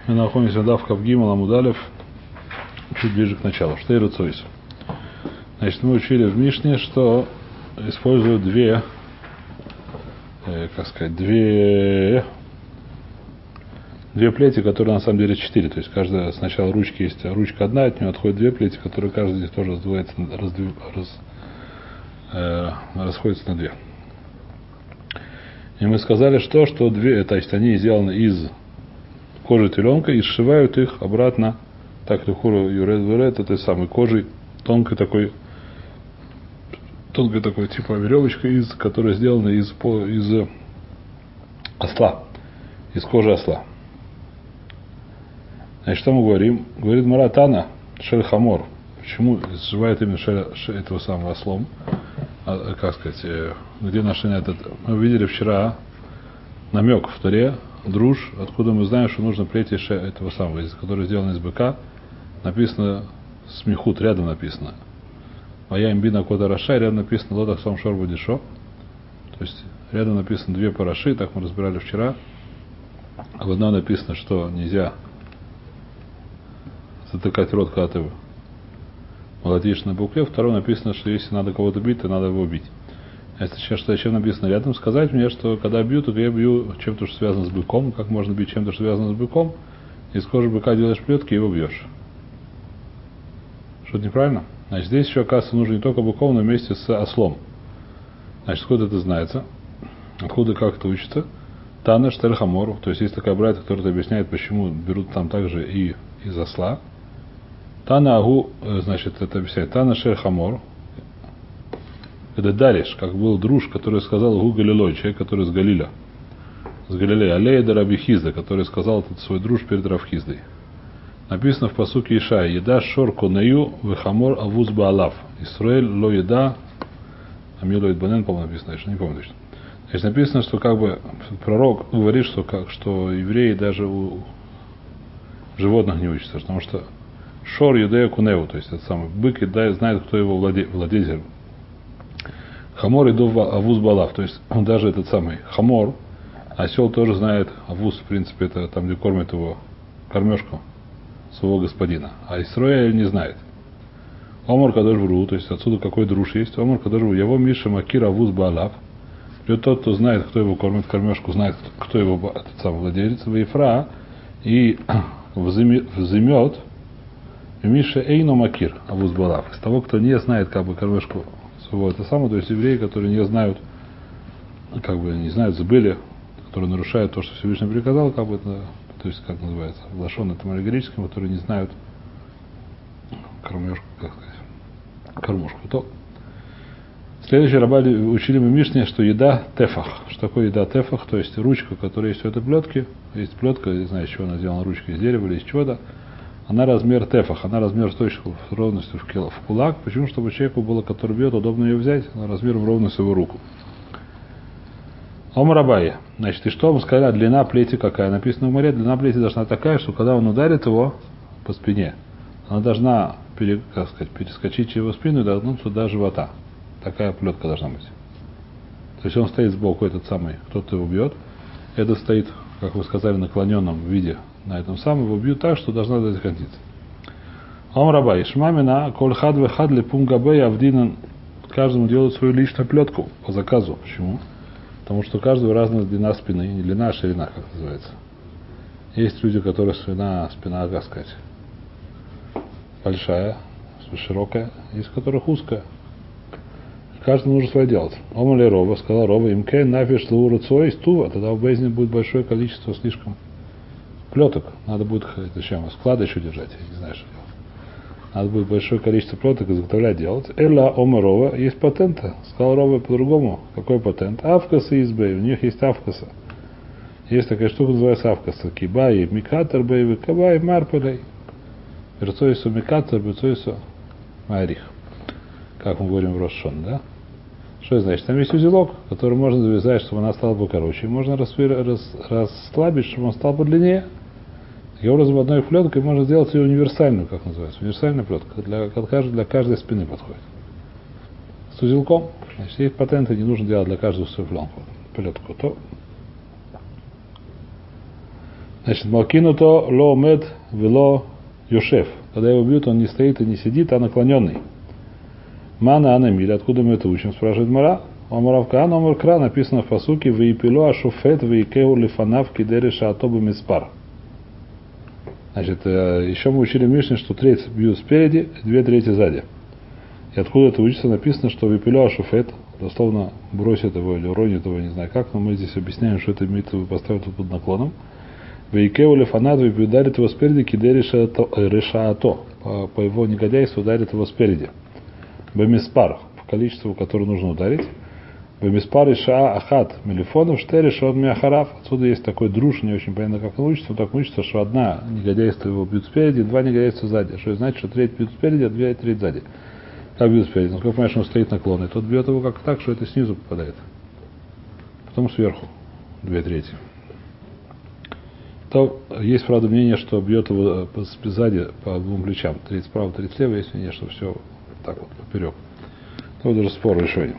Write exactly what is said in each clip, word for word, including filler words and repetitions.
Мы находимся в Давка в Гимал Амудалев, чуть ближе к началу. Штейру Цойс. Значит, мы учили в Мишне, что используют две, э, как сказать, две, две плети, которые на самом деле четыре. То есть каждая сначала ручки есть, ручка одна, от нее отходят две плети, которые каждая из них тоже раздвоится, раздв... раз... э, расходятся на две. И мы сказали, что, что две, то есть они сделаны из кожи теленка и сшивают их обратно, так лихуру юред верет, этой самой кожей, тонкой такой, тонкой такой типа веревочка, из, которая сделана из, из осла, из кожи осла. Значит, что мы говорим? Говорит Маратана, шель хамор. Почему сшивает именно шель, шель этого самого ослом? А, как сказать, где нашли на этот? Мы увидели вчера намек в Торе, друж, откуда мы знаем, что нужно плеть этого самого, который сделан из быка. Написано смехут, рядом написано. Моя имбина кода раша, рядом написано лотах сам шорбу дешо. То есть рядом написано две параши, так мы разбирали вчера. А в одной написано, что нельзя затыкать рот, когда ты молотишь на букве. Второй написано, что если надо кого-то бить, то надо его бить. А если сейчас что чем написано рядом, сказать мне, что когда бью, то я бью чем-то, что связано с быком. Как можно бить чем-то, что связано с быком? Из кожи быка делаешь плетки и его бьешь. Что-то неправильно? Значит, здесь еще, оказывается, нужно не только быком, но вместе с ослом. Значит, откуда это знается? Откуда, как это учится? Тана штель хамору. То есть есть такая братья, которая объясняет, почему берут там также и из осла. Тана агу, значит, это объясняет. Тана штель хамор. Это Дариш, как был друж, который сказал Гу Галилой, человек, который с Галиля. С Галилея. Алея да Раби Хизда, который сказал этот свой друж перед Рав Хиздой. Написано в пасуке Ишая: еда шор конею вехамор авуз баалав. Исраэль ло еда. Амилоид банен, по-моему, написано, я не помню точно. Значит, написано, что как бы пророк говорит, что, как, что евреи даже у животных не учатся, потому что шор едея кунеу, то есть этот самый бык еда, знает, кто его владе, владелец. Хамор иду авуз балав, то есть он даже этот самый хамор, осел тоже знает авуз, в принципе, это там, где кормят его кормежку своего господина. А Исраэль не знает. Омар кадош бру, то есть отсюда какой друж есть. Омар кадош бру, его миша макир авуз балав. Придет тот, кто знает, кто его кормит кормежку, знает, кто его этот самый владелец, в Ефра, и взымет миша эйно макир авуз балав. Из того, кто не знает как бы кормежку своего, это самое, то есть евреи, которые не знают, как бы не знают, забыли, которые нарушают то, что Всевышний приказал, как бы это, то есть как называется, лашон это аллегорическим, которые не знают кормежку, как сказать, кормушку. То следующий рабали учили мы Мишне, что еда тефах. Что такое еда тефах? То есть ручка, которая есть в этой плетке. Есть плетка, не знаю, из чего она сделана, ручка из дерева или из чего-то. Она размер тефах, она размер с точку ровностью в кулак. Почему? Чтобы человеку было, который бьет, удобно ее взять, она размером ровно с его руку. Ом рабай. Значит, и что мы сказали, длина плети какая? Написано в море, длина плети должна такая, что когда он ударит его по спине, она должна пере, как сказать, перескочить через его спину и догнуться до живота. Такая плетка должна быть. То есть он стоит сбоку, этот самый, кто-то его бьет. Это стоит, как вы сказали, наклоненном виде на этом самом, его бьют так, что должна закончиться. Ом рабай, шмамина, коль хад ве хад ли пум габей авдинан, каждому делают свою личную плетку по заказу. Почему? Потому что у каждого разная длина спины, не длина, а ширина, как называется. Есть люди, которые спина, спина, как сказать, большая, широкая, есть у которых узкая. Каждому нужно свое делать. Омали Рова, сказал Рова, им кен нафиш лура цой стува, тогда в Бейзне будет большое количество слишком плеток. Надо будет, зачем, склады еще держать, я не знаю, что делать. Надо будет большое количество плеток изготовлять, делать. Эла Ома Рова, есть патента. Сказал Рова по-другому. Какой патент? Авкаса из Бей, у них есть авкаса. Есть такая штука, называется авкаса. Кибай, микатор бей, кабай, марпелей. Верцойсу микатор, верцойсу марих. Как мы говорим в Рошон, да? Что это значит? Там есть узелок, который можно завязать, чтобы она стала покороче. И можно расслабить, чтобы он стал подлиннее. Таким образом, одной плеткой можно сделать ее универсальную, как называется. Универсальная плетка. Для, для каждой спины подходит. С узелком. Значит, есть патенты, не нужно делать для каждого свою пленку. Плетку. То Значит, Малкину то ло мед вело юшев. Когда его бьют, он не стоит и не сидит, а наклоненный. Мана анамиль. Откуда мы это учим? Спрашивает Мара. Омаравка номер кра написано в пасуке «Ваипило ашуфет ваикеу лифанав кидериша атобы миспар». Значит, еще мы учили в Мишне, что треть бьют спереди, две трети сзади. И откуда это учится, написано, что «Ваипило ашуфет», дословно бросит его или уронит его, не знаю как, но мы здесь объясняем, что это имеется в виду, поставить его под наклоном. «Ваикеу лифанав» ударит его спереди кидериша ато. По, по его негодяйству ударит его спереди. Бемиспар, по количеству, которое нужно ударить. Бемиспар иша ахат мелифонов штери шод миахарав. Отсюда есть такой друж, не очень понятно, как он учится. Он так учится, что одна негодяйство его бьют спереди, два негодяйства сзади. Что значит, что треть бьют спереди, а две треть сзади. Как бьют спереди? Ну, как понимаешь, он стоит наклонный. Тот бьет его как так, что это снизу попадает. Потом сверху. Две трети. То есть, правда, мнение, что бьет его сзади по двум плечам. Треть справа, треть слева. Есть мнение, что все так вот поперек. То даже спор решение.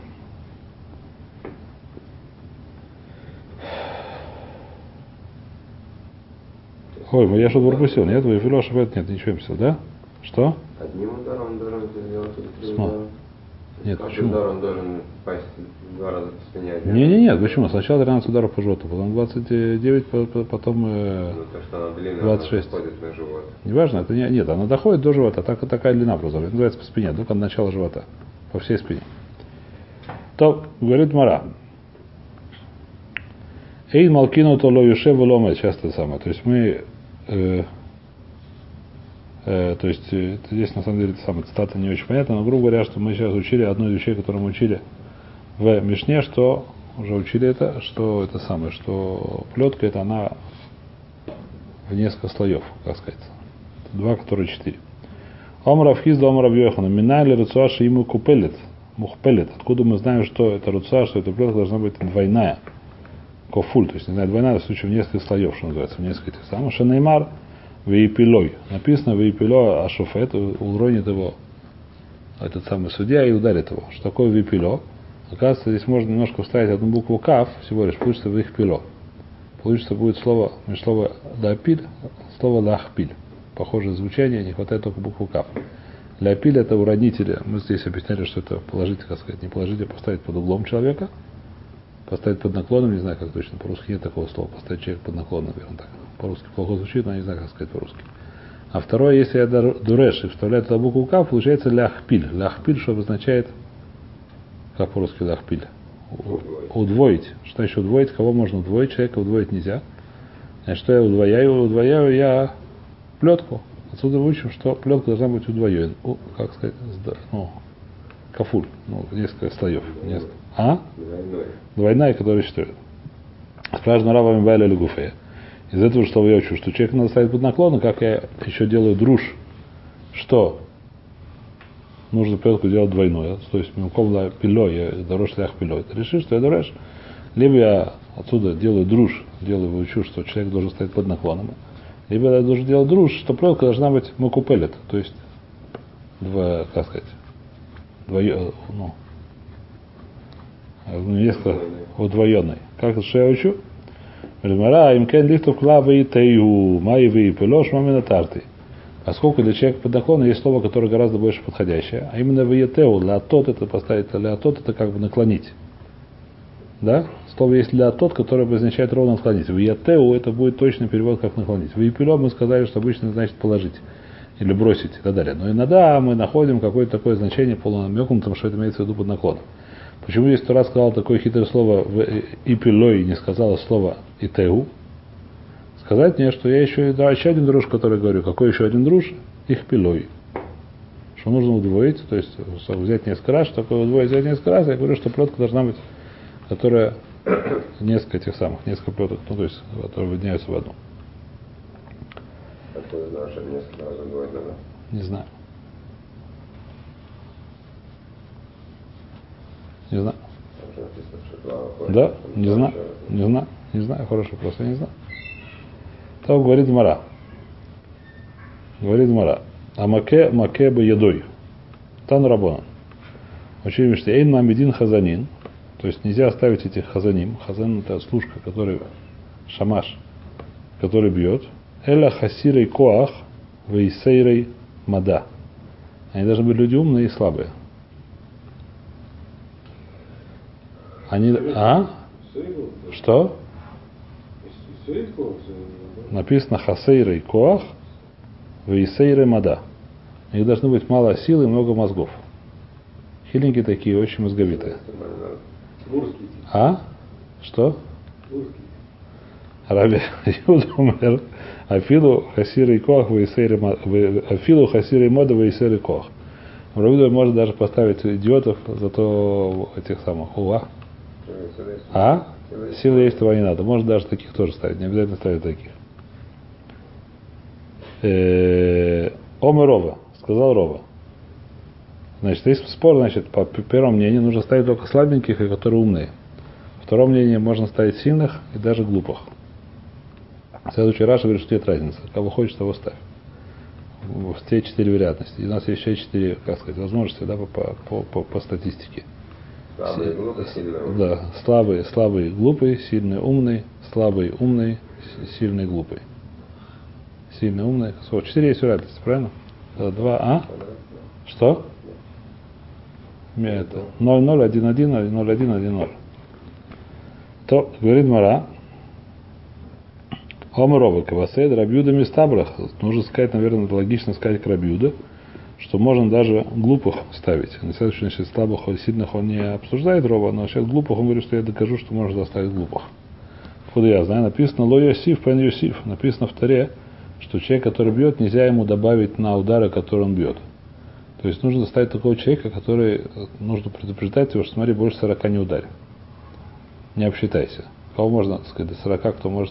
Ой, я что-то пропустил, нет? Вы Филош, нет, ничего не писал, да? Что? Одним ударом он должен это сделать или три Сма. удара? Нет, Каждый почему? удар он должен пасть два раза по спине. Не, не, нет, почему? Сначала тринадцать ударов по животу, потом двадцать девять, потом э, Ну, то, что она длинная, двадцать шесть. она доходит на живот. Неважно, это не, нет, она доходит до живота, так, такая длина просто, это называется по спине, только от начала живота, по всей спине. То, говорит Мара. Эйн малкину то ло юшев ломет, часто самое. То есть мы э, э, то есть э, здесь на самом деле это самое, цитата не очень понятна, но грубо говоря, что мы сейчас учили одну из вещей, которую мы учили в Мишне, что уже учили это, что это самое, что плетка это она в несколько слоев, как сказать. Два, которые четыре. Омрав хизда омрав йохана. Минайли руцуаши ему купелет. Мухпелет. Откуда мы знаем, что это руцуа, что эта плетка должна быть двойная. Кофуль, то есть, не знаю, двойная, в случае в несколько слоев, что называется, в несколько этих самых. Шанеймар вейпилой. Написано вейпило ашуфет, уронит его этот самый судья и ударит его. Что такое вейпило? Оказывается, здесь можно немножко вставить одну букву каф, всего лишь, получится вейпило. Получится будет слово, между слово лапиль, слово лахпиль. Похожее звучание, не хватает только букву каф. Ляпиль это уронители. Мы здесь объясняли, что это положить, как сказать, не положить, а поставить под углом человека. Поставить под наклоном, не знаю, как точно по-русски нет такого слова. Поставить человека под наклоном, наверное, так. По-русски плохо звучит, но я не знаю, как сказать по-русски. А второе, если я дуреш и вставляю туда букву каф, получается ляхпиль. Ляхпиль, что обозначает, как по-русски ляхпиль? Удвоить. Что еще удвоить? Кого можно удвоить? Человека удвоить нельзя. Значит, что я удвояю? Удвояю я плетку. Отсюда выучим, что плетка должна быть удвоена. Как сказать? Ну, кафуль. Ну, несколько слоев. Несколько. А? Двойной. Двойная, которая четыре. Спрашиваю Рава Мибайля или Гуфея. Из этого, что я учу, что человек надо ставить под наклоном, как я еще делаю друж, что нужно плетку делать двойную. То есть мелком пилой, я дорож лях пилой. Ты решишь, что я дорож? Либо я отсюда делаю друж, делаю выучу, что человек должен стоять под наклоном. Либо я должен делать друж, что плетка должна быть макупелет, то есть в, как сказать, двое, ну, несколько удвоенной. Как это, что я учу? Мара, им кен лифтов клавы и тею, маевы и пилош, мамина тарты. Поскольку для человека под наклоном есть слово, которое гораздо больше подходящее, а именно виетеу, для тот это поставить, для тот это как бы наклонить. Да? Слово есть для тот, которое обозначает ровно наклонить. Виетеу это будет точный перевод, как наклонить. Виепило мы сказали, что обычно значит положить или бросить и так далее. Но иногда мы находим какое-то такое значение полунамеком, потому что это имеется в виду под наклоном. Почему здесь Тора сказал такое хитрое слово в ипилой, не сказала слово итеу? Сказать мне, что я еще, да, еще один друж, который говорю. Какой еще один друж? Их пилой. Что нужно удвоить, то есть взять несколько раз, что такое удвоить, взять несколько раз, я говорю, что плетка должна быть, которая несколько этих самых, несколько плеток, ну то есть, которые выединяются в одну. Откуда знаешь, что несколько раз удвоить надо? Не знаю. Не знаю. Да, не знаю, не знаю, не знаю, хороший вопрос, я не знаю. Так говорит Мара. Говорит Мара. А маке, маке бы едой. Тан рабона. Учили, что эйн мамедин хазанин. То есть нельзя оставить этих хазаним. Хазан это служка, который шамаш. который бьет, эля хасирой коах вейсейрой мада. Они должны быть люди умные и слабые. Они... А? Что? Написано хасейрой коах вейсейрой мада. У них должны быть мало силы и много мозгов. Хиленькие такие, очень мозговитые. А? Что? Раби Юда умер. Афилу хасирой коах вейсейрой мада. Афилу хасирой мода вейсейрой коах. Раби может даже поставить идиотов, зато этих самых уа. А? Силы есть, этого не надо. Может даже таких тоже ставить. Не обязательно ставить таких. Омер Рова. Сказал Рова. Значит, есть спор, значит, по первому мнению нужно ставить только слабеньких и которые умные. Второе мнение можно ставить сильных и даже глупых. Следующий Раша говорит, что нет разницы. Кого хочешь, того ставь. Все четыре вероятности. И у нас есть еще четыре, как сказать, возможности, да, по, по, по, по статистике. Слабый, глупый, сильный. Да, слабый, слабый, глупый, сильный, умный, слабый, умный, сильный, глупый. Сильный, умный. Четыре есть вероятности, правильно? Два, а? Что? Это ноль ноль один один ноль один один ноль. То, говорит Мара, Омарова Кавасейд, Рабиуда Мистабрах. Нужно сказать, наверное, логично сказать к Рабиуда, что можно даже глупых ставить. На следующий, значит, слабых и сильных он не обсуждает Рова, но сейчас глупых он говорит, что я докажу, что можно заставить глупых. Откуда я знаю? Написано Ло Йосиф, Пен Йосиф. Написано в Торе, что человек, который бьет, нельзя ему добавить на удары, которые он бьет. То есть нужно ставить такого человека, который нужно предупреждать его, что смотри, больше сорока не ударь. Не обсчитайся. Кого можно, так сказать, до сорока, кто может...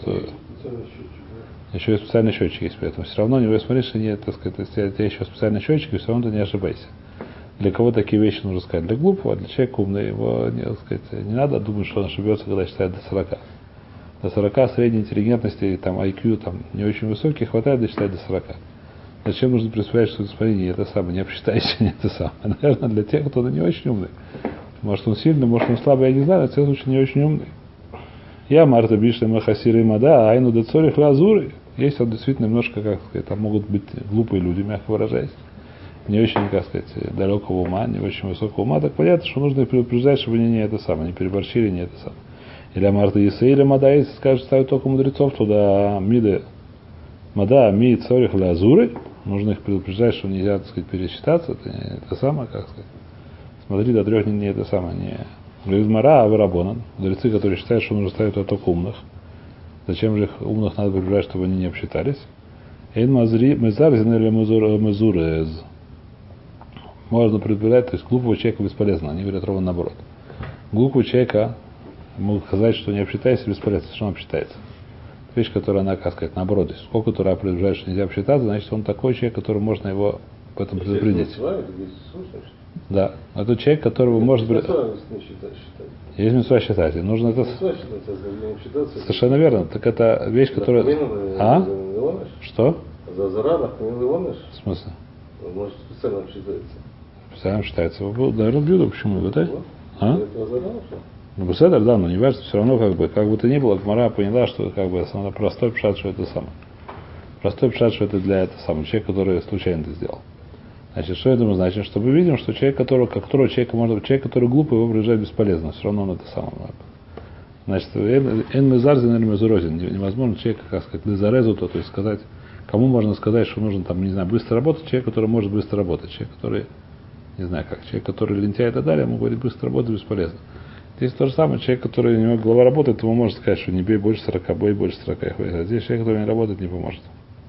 Еще и специальный счетчик есть, поэтому все равно у него, смотри, что нет, так сказать, если у тебя еще специальный счетчик, и все равно ты не ошибайся. Для кого такие вещи нужно сказать? Для глупого, для человека умного, его, не, так сказать, не надо думать, что он ошибется, когда считает до сорока. До сорока средней интеллигентности, там, ай кью там, не очень высокий, хватает досчитать до сорока. Зачем нужно представлять, что смотри, не это самое, не обсчитайся, не это самое. Наверное, для тех, кто не очень умный. Может он сильный, может он слабый, я не знаю, но в целом случае не очень умный. Я Марта Бишли Махасиры Мада, Айну Децорих Лазуры. Есть он действительно немножко, как сказать, там могут быть глупые люди, мягко выражаясь. Не очень, как сказать, далекого ума, не очень высокого ума. Так понятно, что нужно предупреждать, чтобы они не это самое, не переборщили, не это самое. Или Марта Исаиля Мада, если скажут, ставят только мудрецов, туда Миды Мада, Ми, Цорих Лазуры. Нужно их предупреждать, что нельзя, так сказать, пересчитаться. Это, не, это самое, как сказать. Смотри, до трех не, не это самое, не. Говорит Мара, а Варабонан, мудрецы, которые считают, что нужно ставить только умных. Зачем же их умных надо предупреждать, чтобы они не обсчитались? Эйн мазри мезарзин или мезурез. Можно предупреждать, то есть глупого человека бесполезно. Они говорят ровно наоборот. Глупого человека могут сказать, что не обсчитайся, бесполезно. Что он обсчитается? Вещь, которая она, как сказать, наоборот. Если сколько Тура предупреждает, что нельзя обсчитаться, значит, он такой человек, который можно его в этом предупредить. Да. Это человек, которого может быть. Есть митцва считать. И нужно это. Совершенно верно. Так это вещь, которая. А? Что? В смысле? Может, специально считается. Специально считается. Наверное, бьют, почему? Да? А? Ну, беседер, да, но не важно, все равно, как бы, как бы то ни было, Гмара поняла, что как бы самое простой пшат, что это самое. Простой пшат, что это для этого самого человека, который случайно это сделал. Значит, что это значит? Что мы видим, что человек, которого, которого человека может быть, человек, который глупый, его приезжать бесполезно, все равно он это самое. Значит, эн мезарзин или мезурозин, невозможно человека, как сказать, лизарезу, то, то есть сказать, кому можно сказать, что нужно там, не знаю, быстро работать, человек, который может быстро работать, человек, который, не знаю как, человек, который лентяй и так далее, ему говорит, быстро работать бесполезно. Здесь то же самое, человек, который у него голова работает, ему может сказать, что не бей больше сорока, бей больше сорока. А здесь человек, который не работает, не поможет.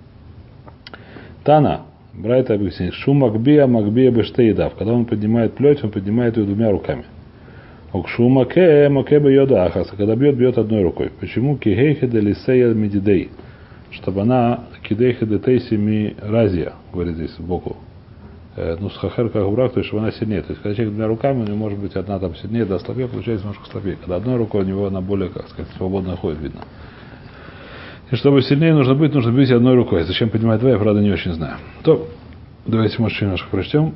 Тана, Брайта объясняет, шум макбия, макбия бештеидав. Когда он поднимает плеть, он поднимает ее двумя руками. Укшу маке, маке бьёда ахаса. Когда бьет, бьет одной рукой. Почему? Кихейхеде лисея медидей. Чтобы она кидейхеде тейси ми разия, говорит здесь сбоку. Ну, с хахер как враг, то есть, чтобы она сильнее. То есть, когда человек двумя руками, у него может быть одна там сильнее, да слабее, получается немножко слабее. Когда одной рукой у него она более, как сказать, свободно ходит, видно. И чтобы сильнее нужно быть, нужно бить одной рукой. Зачем поднимать два, я правда не очень знаю. То, давайте, может, немножко прочтем.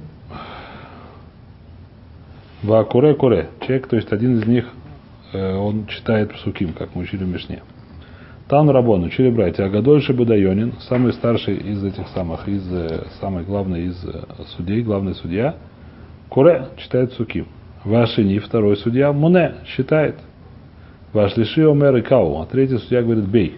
Ва-куре-куре. Человек, то есть, один из них, он читает псуким, как мы учили в Мишне. Тан Рабон, учили братья, Агадольши Бадайонин, самый старший из этих самых, из, самый главный из судей, главный судья, Куре читает Суким. Вашини, второй судья, Муне считает. Ваш лиши Омер и Кау, а третий судья говорит бей.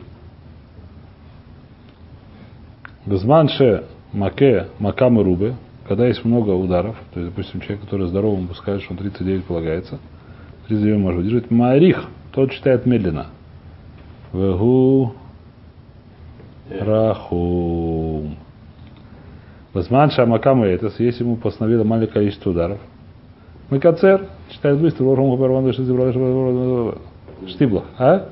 Безманше Маке Макамы Рубы, когда есть много ударов, то есть, допустим, человек, который здоровый, ему скажет, что он тридцать девять полагается, тридцать девять может выдержать. Марих, тот читает медленно. Вегу Рахум. Безманше Макамы, это если ему постановило маленькое количество ударов. Макацер читает быстро, Штиблах, а?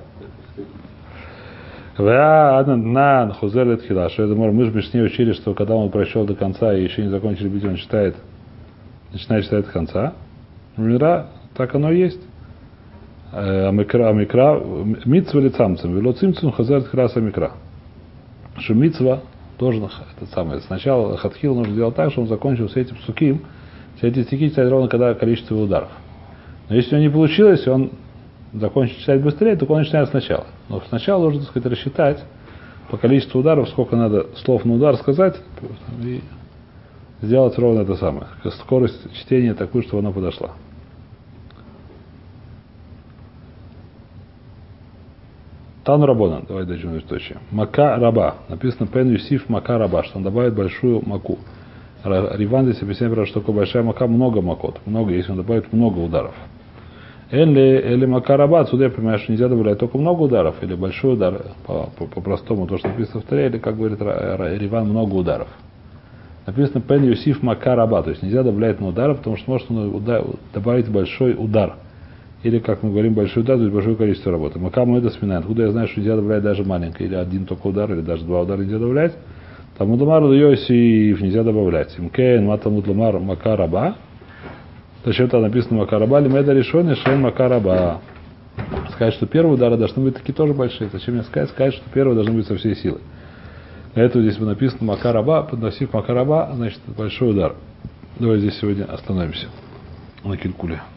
Нан Хузелет Хила, что это может, мы же в Мишне учили, что когда он прочел до конца и еще не закончили бить, он читает, начинает читать до конца. Мира, так оно и есть. Амикра, амикра, митцва или цамцем, вело цимцум хазарт храса микра. Что митцва должен, это самое, сначала хатхил нужно сделать так, чтобы он закончил с этим суким, все эти стихи читать ровно когда количество ударов. Но если у него не получилось, он закончит читать быстрее, то он начинает сначала. Но сначала нужно, так сказать, рассчитать по количеству ударов, сколько надо слов на удар сказать, и сделать ровно это самое. Скорость чтения такую, чтобы она подошла. Тан Рабона, давай дойдем до точки. Мака раба. Написано Пен Юсиф Мака раба, что он добавит большую маку. Риван здесь объясняет, что такое большая мака, много макот. Много, если он добавит много ударов. Или, или макараба, отсюда я понимаю, что нельзя добавлять только много ударов, или большой удар, по, по, по-простому, то, что написано в Торе, или, как говорит Риван, много ударов. Написано Пен Юсиф Макараба, то есть нельзя добавлять на удар, потому что может он удар, добавить большой удар. Или, как мы говорим, большой удар, то есть большое количество работы. Макаму это сминает. Откуда я знаю, что нельзя добавлять даже маленькое, или один только удар, или даже два удара нельзя добавлять. Там Удамару Йосиф нельзя добавлять. Имкен Матамут Ламар Макараба. Зачем-то написано Макараба, лимеда решение, шен Макараба. Сказать, что первые удары должны быть такие тоже большие. Зачем мне сказать? Сказать, что первые должны быть со всей силы. Для этого здесь написано Макараба, подносив Макараба, значит большой удар. Давай здесь сегодня остановимся на Килькуле.